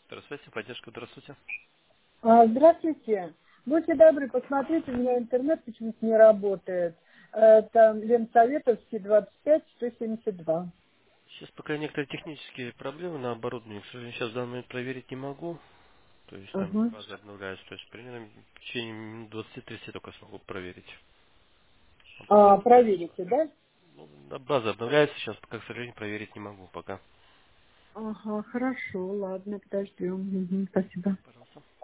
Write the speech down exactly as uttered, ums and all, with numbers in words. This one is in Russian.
Здравствуйте, поддержка, здравствуйте. А, Здравствуйте. Будьте добры, посмотрите, у меня интернет почему-то не работает. Это Ленсоветовский двадцать пять сто семьдесят два. Сейчас пока некоторые технические проблемы на оборудовании, к сожалению, сейчас в данный момент проверить не могу. То есть там Ага. база обновляется, то есть примерно в течение минут двадцати-тридцати только смогу проверить. А пока А, что проверите, да? ну, да, база обновляется, сейчас пока, к сожалению, проверить не могу пока. Ага, хорошо, ладно, подождем. Мгм, спасибо. Пожалуйста.